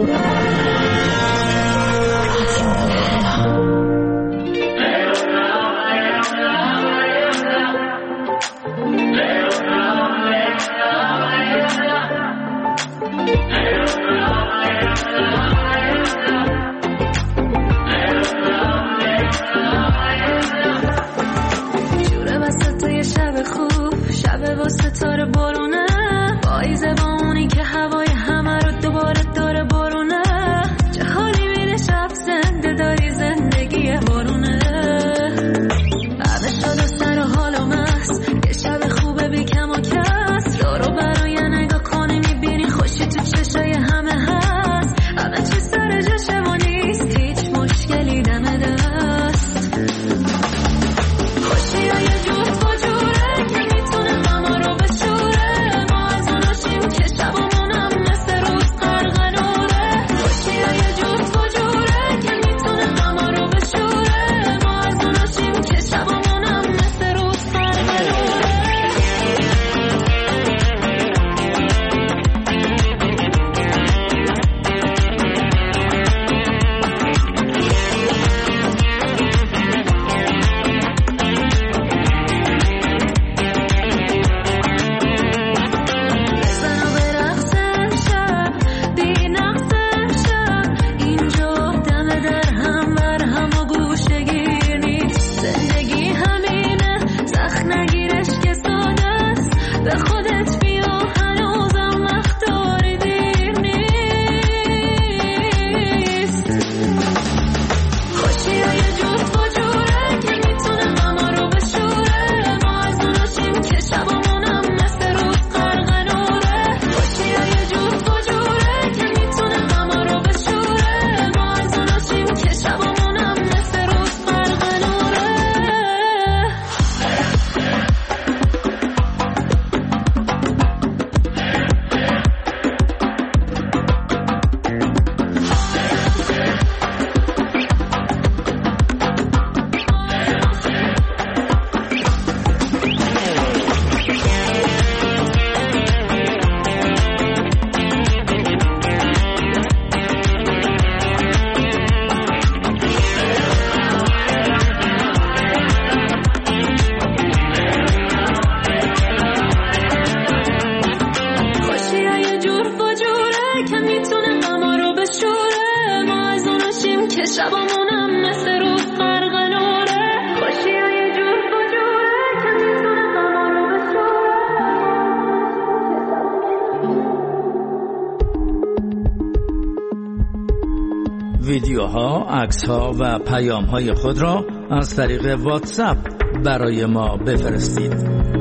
ویدیوها، عکس‌ها و پیام‌های خود را از طریق واتساپ برای ما بفرستید.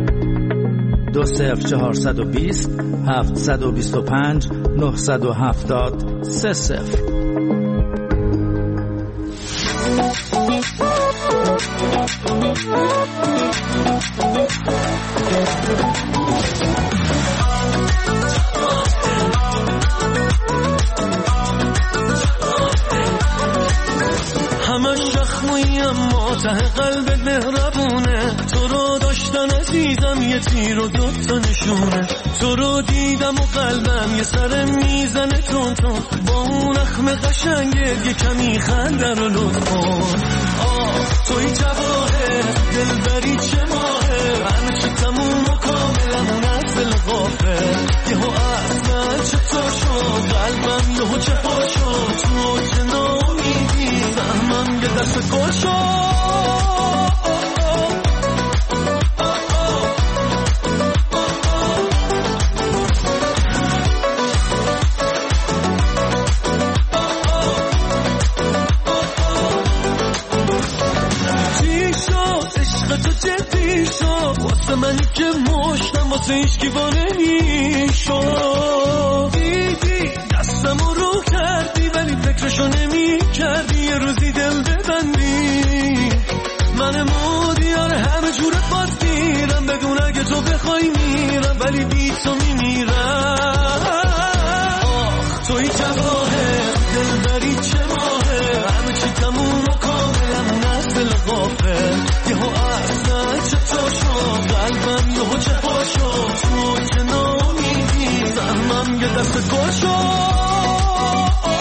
20420 725 970 30. همش شخموی اما ته قلب مهربونه، تو رو داشتن عزیزم یه تیر و دوتا نشونه، تو رو دیدم و قلبم یه سر میزنه تون تون، با اون اخم قشنگه یه کمی خنده رو لطف کن. توی جواهر دلبری چه ماهه، همه چی تموم و کاملمون از دل غافه، یهو اصلا چطور شد قلبم یهو چه پا شد، تو چه نامیدی فهمم یه دست گل شد. واسه منی که مشتم واسه هیچکی نمی شد، دیدی دستمو رو کردی ولی فکرشو نمی کردی یه روزی دل ببندی، من مودیار همه جوره باز میرم بدون اگه تو بخوای میرم ولی بی تو میمیرم. توی جواهر دلبری چه ماهه، همه چی تموم و کاملمون از دل غافه، یهو اصلا چطور شد قلبم یهو چه پا شد، تو چه نامیدی فهمم یه دست گل شد.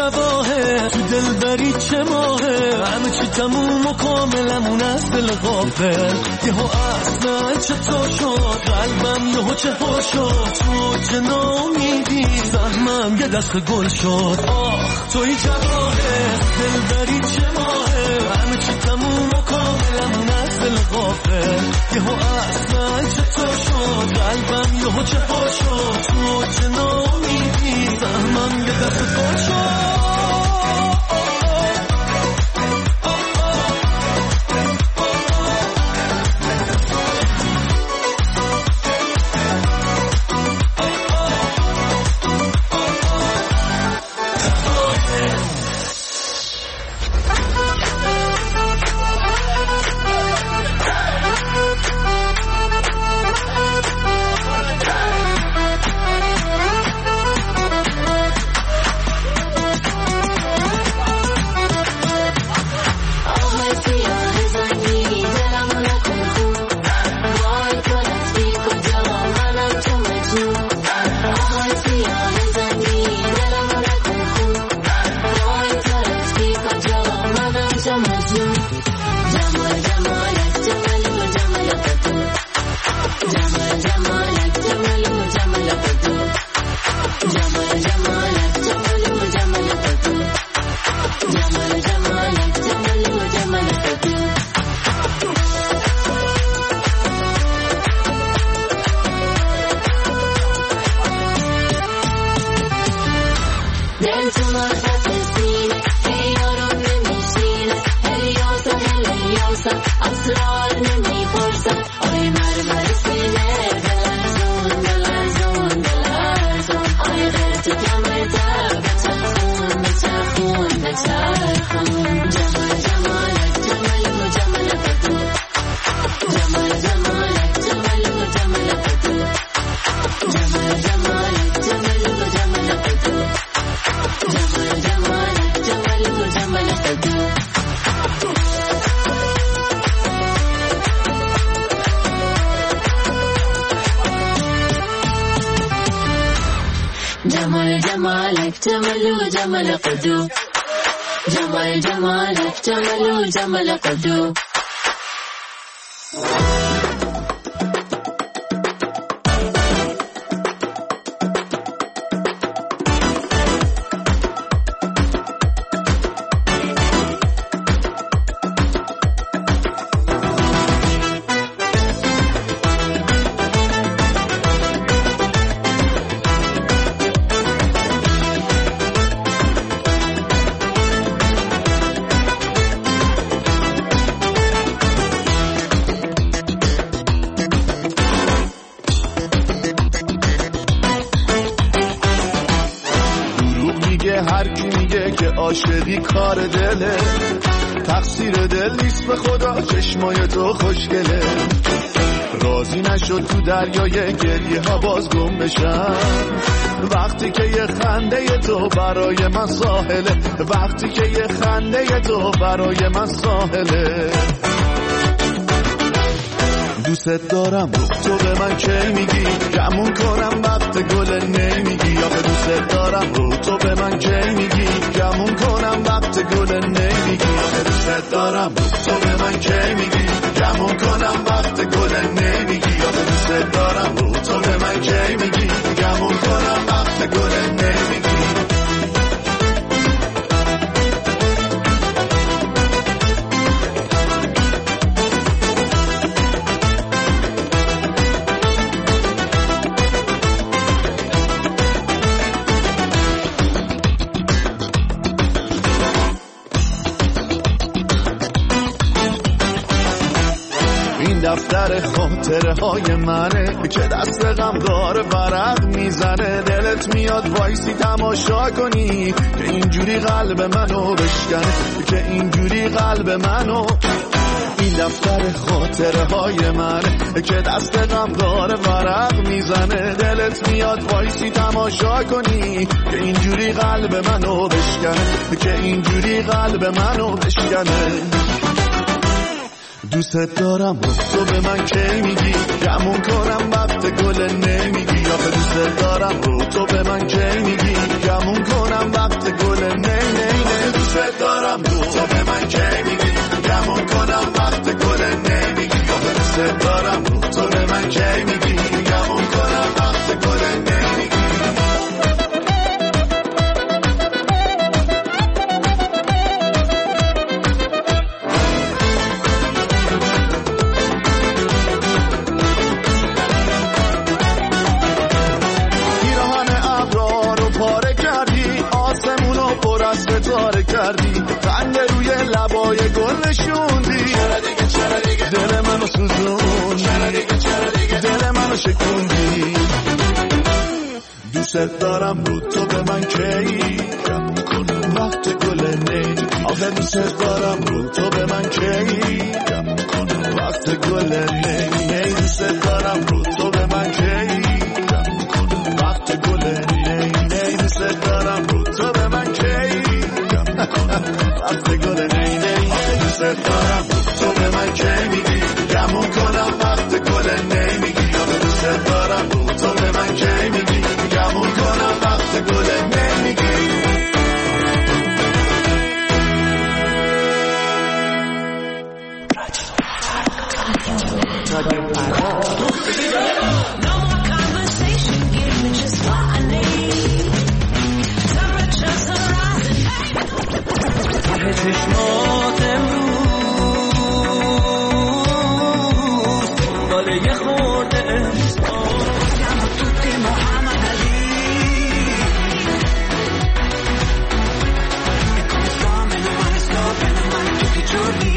شباهه تو دل بری چه ماهه همه چی تموم و کاملمون از دل غافل یهو اصلا چطور شد قلبم یهو چه ها شد تو چه نامیدی سهمم یه دست گل شد آخ توی جواهه دل بری چه ماهه همه چی تموم و کاملمون از دل غافل یهو اصلا چطور شد قلبم یهو چه ها شد تو چه نامیدی سهمم یه دست گل شد جمالك جمل جمل قدو جمال جمالك جمل جمل قدو عاشقی کار دله تقصیر دل نیست به خدا چشمای تو خوشگله راضی نشد تو دریای گریه ها باز گم بشم وقتی که یه خنده تو برای من ساحله وقتی که یه خنده تو برای من ساحله دوست دارم تو به من کی میگی گمون کنم وقت گل نمیگی آخه دوست دارم تو به من کی میگی گمون کنم وقت گل نمیگی آخه دوست دارم تو به من کی میگی گمون کنم وقت گل نمیگی آخه دوست دارم تو به من کی میگی گمون کنم وقت گل نمیگی دفتر خاطره های منه که دست غم داره ورق میزنه دلت میاد وایسی تماشا کنی که اینجوری قلب منو بشکنه که اینجوری قلب منو این دفتر خاطره های منه که دست غم داره ورق میزنه دلت میاد وایسی تماشا کنی که اینجوری قلب منو بشکنه که اینجوری قلب منو بشکنه دوست دارم تو به من کی میگی گمون کنم وقت گل نمیگی آخه دوست دارم تو به من کی میگی گمون کنم وقت گل نمیگی کردی، قند روی لبای گل نشوندی. چرا دیگه دل منو سوزوندی، چرا دیگه دل منو شکوندی. دوست دارم رو تو به من کی کم کنم وقت گل نی. آخه دوست دارم رو تو به من کی کم کنم وقت گل نی. دوست دارم رو تو به من کی کم کنم وقت گل نی. دوست دارم رو تو به من کی کم کنم وقت گل نی. دوست دارم رو تو به من کی میگی کم کنم وقت گل نی میگی. دوست دارم رو تو به من کی میگی کم کنم وقت گل نی میگی. چشمات امروز دنبال یه خورده احسان توی محمد علی من تو که جوری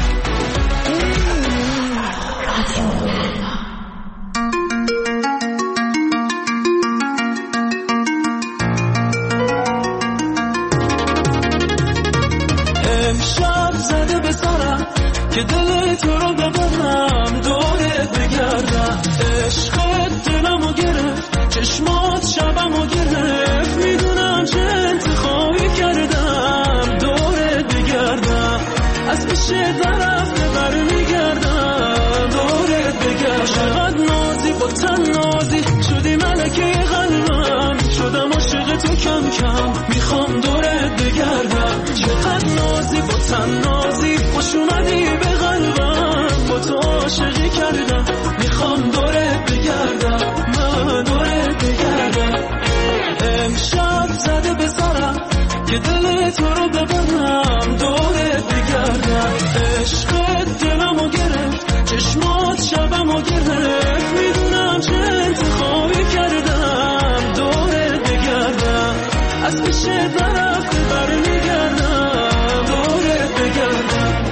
که دل تو رو ببرم دورت بگردم. عشقت دلمو گرفت، چشمات شبمو گرفت. میدونم چه انتخابی کردم دورت بگردم. از پیش طرف برمیگردم دورت بگردم. چقدر نازی با تن نازی شدی ملکه قلبم. شدم عاشق تو کم کم میخوام دورت بگردم. چقدر نازی با تن نازی خوش اومدی به قلبم. با تو عاشقی کردم میخوام دورت بگردم. من دورت بگردم. امشب زده به سرم که دل تو رو ببرم دورت بگردم. عشقت دلمو گرفت، چشمات شبمو گرفت. میدونم چه انتخابی کردم دورت بگردم. از پیش طرف برمیگردم دورت بگردم.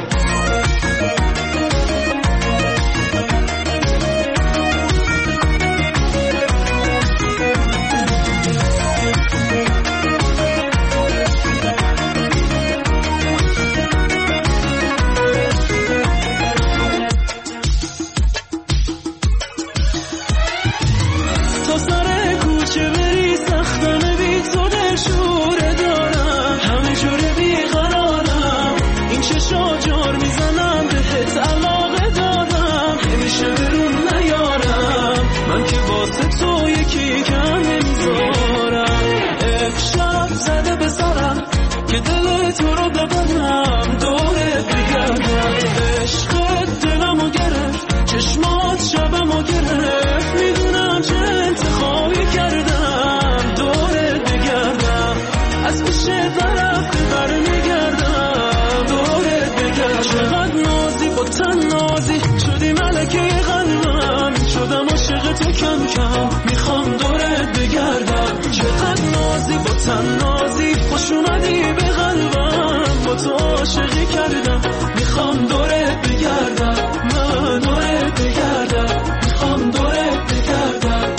که دل تو رو ببرم دورت بگردم. عشقت دلمو گرفت، چشمات شبمو گرفت. میدونم چه انتخابی کردم دورت بگردم. از پیش طرف برمیگردم دورت بگردم. چقدر نازی با تن نازی شدی ملکه قلبم. شدم عاشق تو کم کم میخوام دورت بگردم. چقدر نازی با تن نازی خوش اومدی به قلبم. با تو عاشقی کردم میخوام دورت بگردم. من دورت بگردم میخوام دورت بگردم.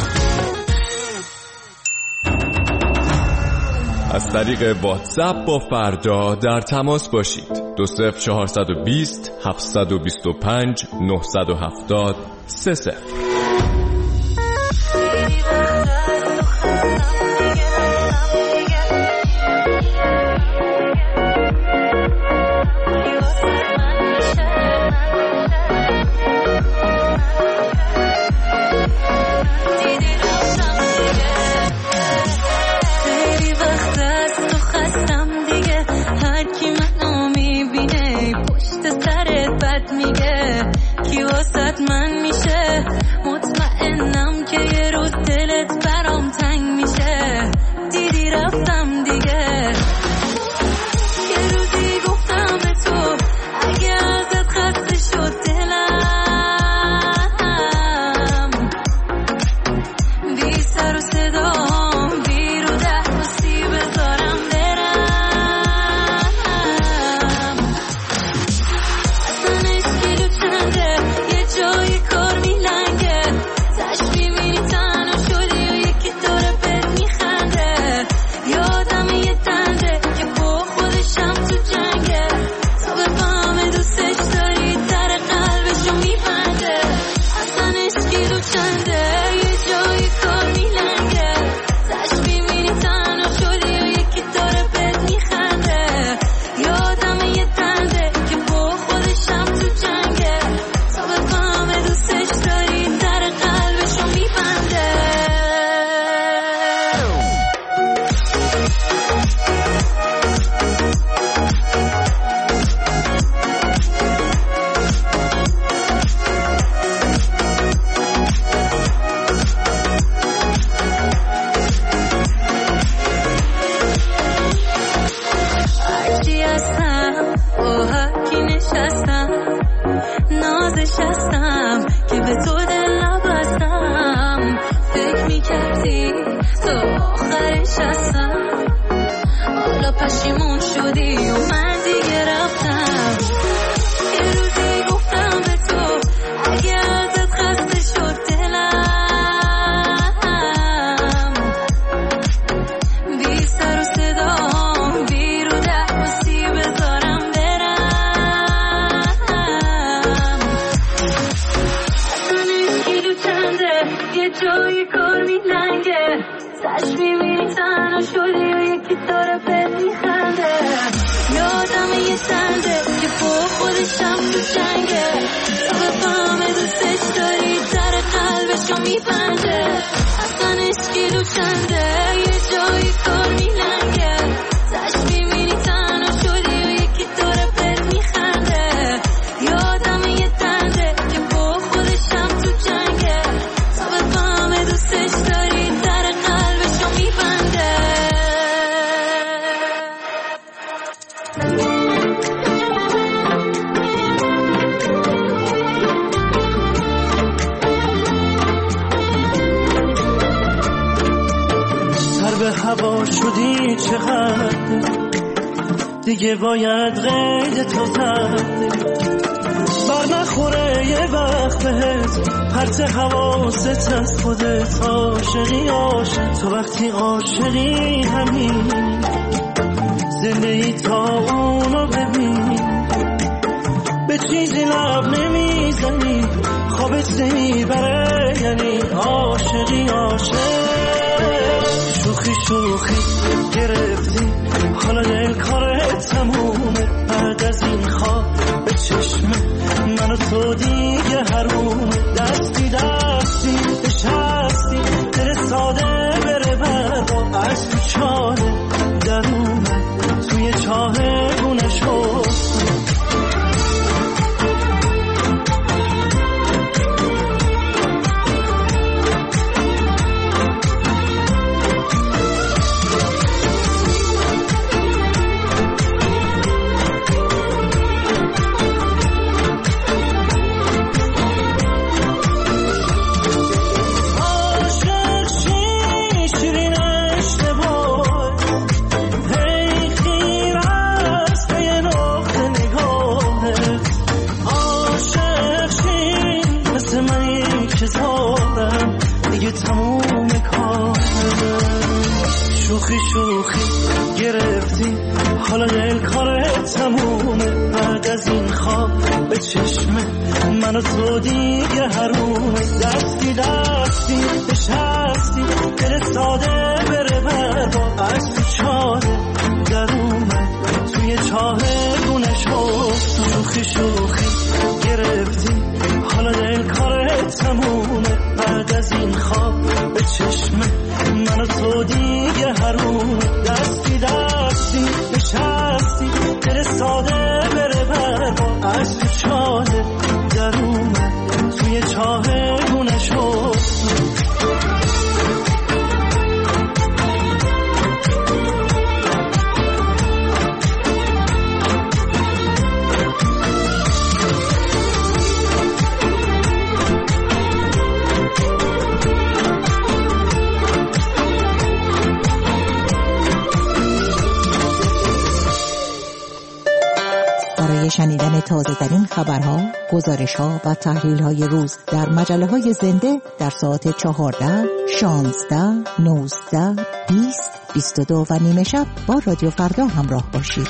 از طریق واتساپ با فردا در تماس باشید. 20420 725 970 30. آخرش هستم. حالا پشیمون شدی و من دیگه رفتم. یه روزی گفتم به تو اگه ازت خسته شد دلم، بی سر و صدام بی رو دعواسی بذارم برم. اصلا کیلو چنده یه جایی کار میلنگه، سش میبینی تنها شدی و یکی داره بهت میخنده. یادمه یه سنده که با خودشم تو جنگه، تا بفهمه دوستش داری در قلبشو میبنده. اصلا کیلو چنده یه جایی کار میلنگه، سش میبینی تنها شدی و یکی داره بهت میخنده. یادمه یه سنده که با خودشم تو جنگه، تا بفهمه دوستش داری در قلبشو میبنده. سر به هوا شدی چقدر دیگه باید قید تو زد، بر نخوره یه وقت بهت پرت حواست از خودت. عاشقی عاشق تو وقتی عاشقی همین زندگی تا اونو ببین، به چیزی لب نمیزنی خوابت نمیبره یعنی عاشقی عاشق. شوخی شوخی گرفتی حالا دل کارت تمومه، بعد از این خواب به چشم من و تو دیگه حرومه. دستی دستی نشستی دل ساده بره بردا، از تو چاه درونه توی چاه گونه شد. شوخی شوخی گرفتی حالا دل کارت تمومه، بعد از این خواب به چشم من و تو دیگه حرومه. دستی دستی نشستی دل ساده بره بردا، از تو چاه درونه توی چاه گونه شد. شوخی شوخی گرفتی حالا دل کارت تمومه، بعد از این خواب به چشم من و تو دیگه حرومه. دستی دستی نشستی دل ساده بره بردا، از تو چاه درونه توی چاه گونه شد. برای شنیدن تازه‌ترین خبرها، گزارش‌ها و تحلیل‌های روز در مجله‌های زنده در ساعت 14، 16، 19، 20، 22 و نیمه شب با رادیو فردا همراه باشید.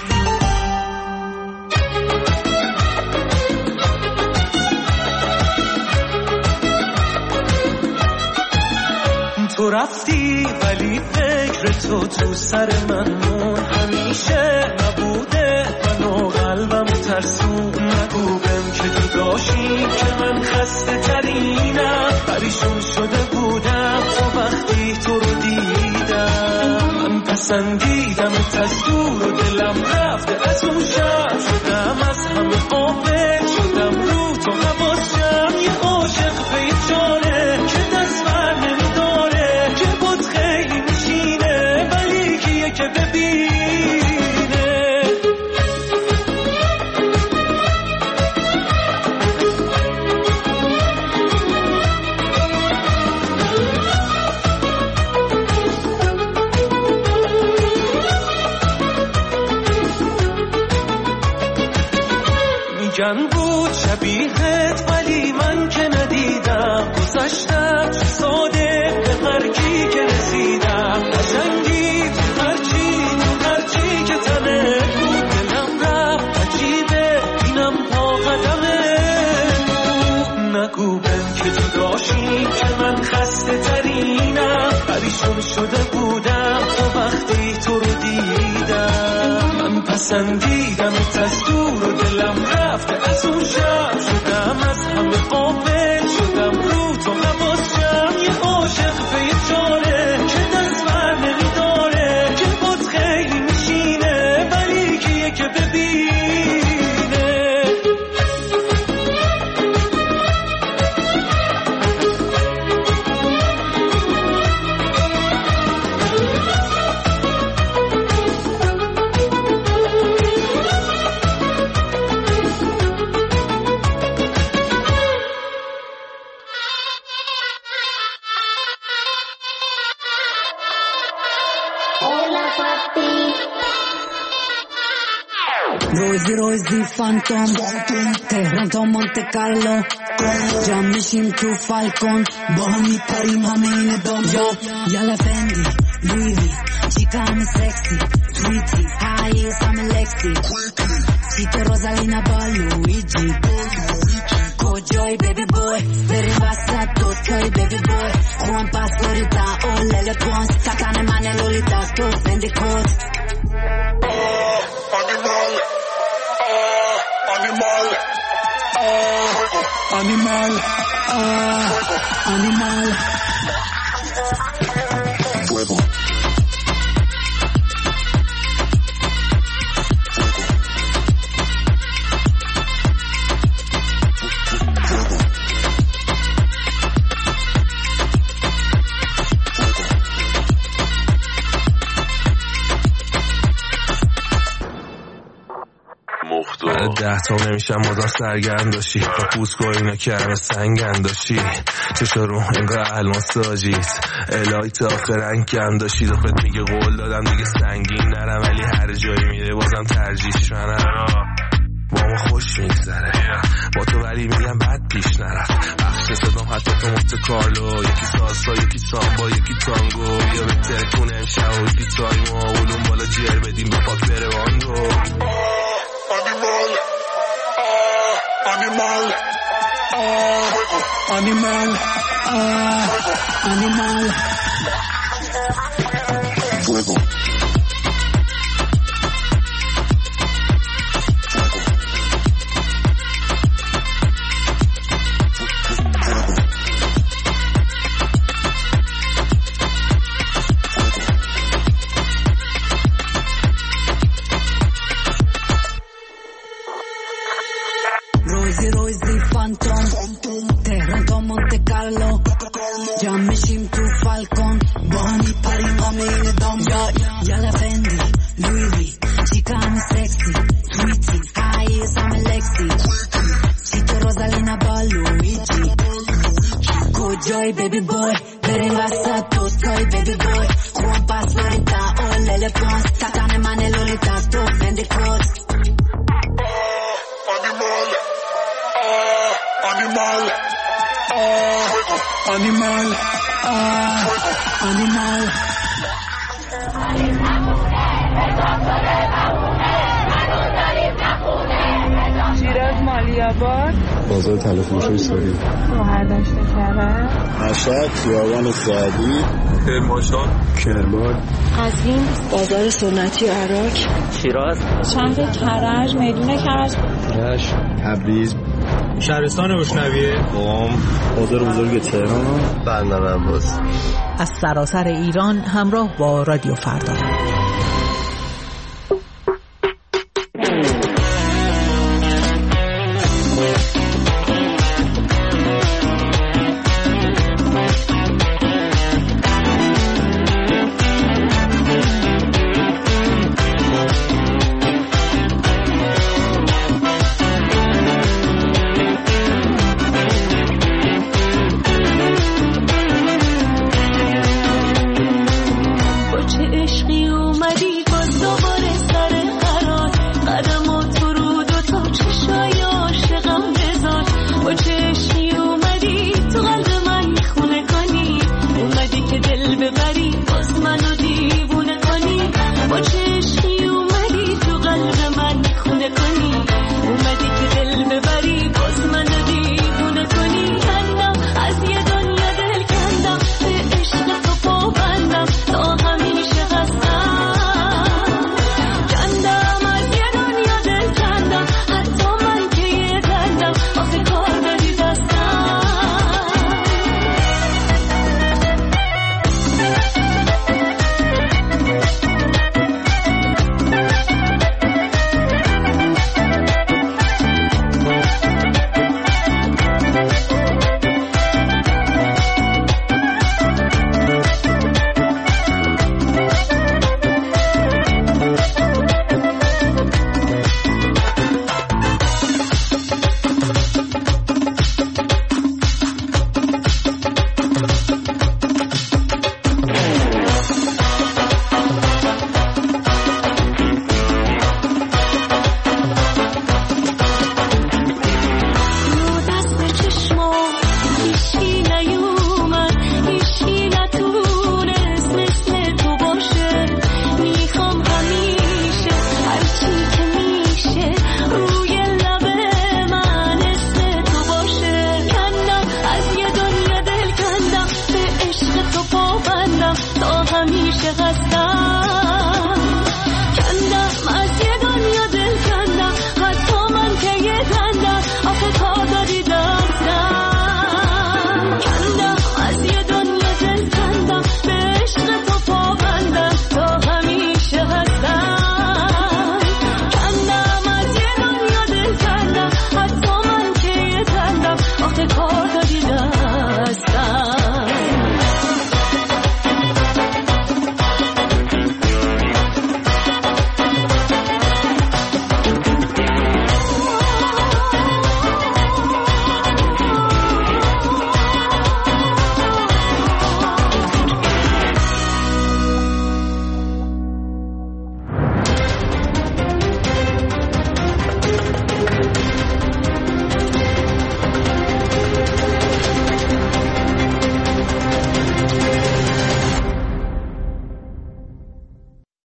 تو رفتی ولی فکر تو سر من مون، همیشه نبوده من و قلبم ترسون. نگو بهم که تو داشتی که من خسته ترینم، پریشون شده بودم تا وقتی تو رو دیدم. من پسندیدم از دور و دلم رفته از اون شب، شدم از همه قافل شدم رو تو حواسم. یه عاشق به جانه که دست بر نمیداره، که بود خیلی میشینه ولی کیه که ببینه. روشن بود شبیهت ولی من که ندیدم، گذشتم چه ساده به غرقی که رسیدم، قشنگی تو هرچی که تنه بود، دلم رفت عجیبه اینم پا قدمه، نگو بهم که جداشی که من خسته ترینم، پریشون شده بودم تا وقتی تو رو دیدم، من پسندیدم از دور و دلم رفته از اون شب، شدم از همه غافل شدم رو تو نباشم، یه عاشق به یه چاره که دست بر نمیداره، که بود خیلی میشینه ولی کیه که ببینه. روزی فانتوم تهران تا مونت کارلو، جمع میشیم تو فالکون با هم میپریم همه این دام، یالا فندی لویوی چیکا همه سکسی سویتی هاییس همه لکسی، چیکا روزالینا با لویجی، کجای بیبی بوی بریم وسط دوتای بیبی بوی، خوان پاسپوریتا اولل پونس سکن من لولیتا تو فندی کود animal fuego. بعد 10 تا نمیشم مدام سرگرم داشتی، با پوسکو اینا که همه سنگن داشتی، چشا رو انگاه الماس آجیت الهی تا آخرن کم داشتی، دفت میگه قول دادم دیگه سنگین نرم، ولی هر جایی میره بازم ترجیحش منم، با ما خوش میگذره با تو ولی میگم بد پیش نرفت، بخش صدام حتی تو مونت کارلو، یکی سالسا یکی سامبا یکی تانگو، یا بهتره کنه امشب و یکی تایما اولون بالا جر بدیم به پاک بره واندو. Animal fuego. روزی فانتوم تهران تا مونت کارلو، جمع میشیم تو فالکون با هم میپریم همه این دام، یالا فندی لویوی چیکا همه سکسی سویتی هاییس همه لکسی، چیکا روزالینا با لویجی، کجای بیبی بوی بریم وسط دوتای بیبی بوی، خوان پاسپوریتا اولل پونس سکن من لولیتا تو فندی کود animal شیراز مالیاباد بازار تلفروشی ساری روهر داشته کرده مشهد خیابان سعدی کرمان قزوین بازار سنتی عراق شیراز شهر کرج میدون کرج تبریز شهرستان روشنویه قم بازار بزرگ تهران بندر عباس. از سراسر ایران همراه با رادیو فردا. عشقی اومدی